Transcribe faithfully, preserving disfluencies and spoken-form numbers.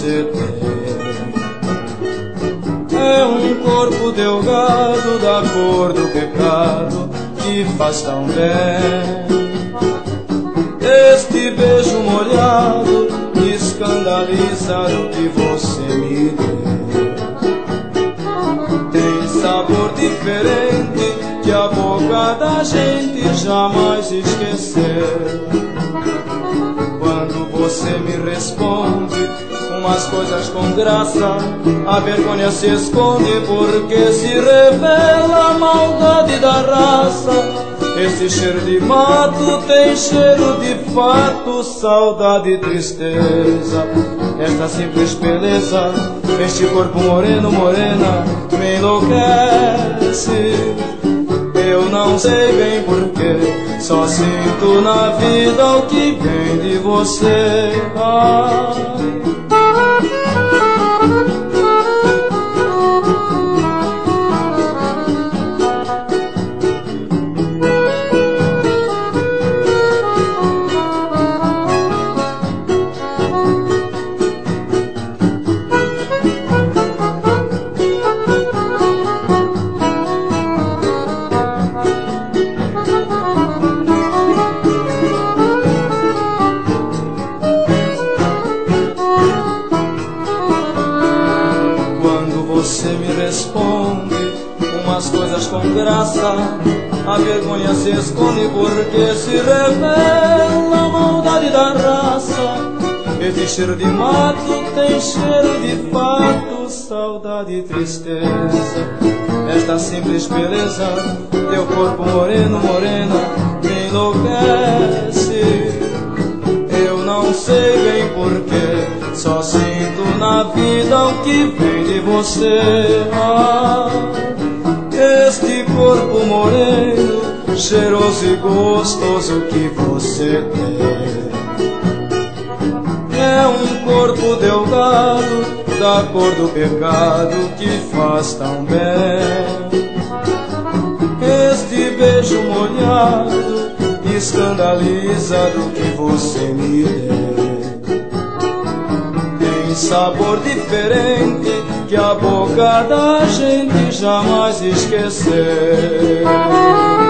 você tem. É um corpo delgado da cor do pecado que faz tão bem. Este beijo molhado escandaliza o que você me deu. Tem sabor diferente que a boca da gente jamais esqueceu. Quando você me responde umas coisas com graça, a vergonha se esconde porque se revela a maldade da raça. Esse cheiro de mato tem cheiro de fato, saudade e tristeza. Esta simples beleza, este corpo moreno, morena, me enlouquece. Eu não sei bem porquê, só sinto na vida o que vem de você. Ai. Você me responde umas coisas com graça, a vergonha se esconde porque se revela a maldade da raça. Esse cheiro de mato tem cheiro de fato, saudade e tristeza. Esta simples beleza, teu corpo moreno, morena, me enlouquece. Eu não sei bem porquê, só sinto na vida o que vem de você. Ah, este corpo moreno, cheiroso e gostoso que você tem. É um corpo delgado da cor do pecado que faz tão bem. Este beijo molhado escandaliza do que você me deu. Tem sabor diferente que a boca da gente jamais esqueceu.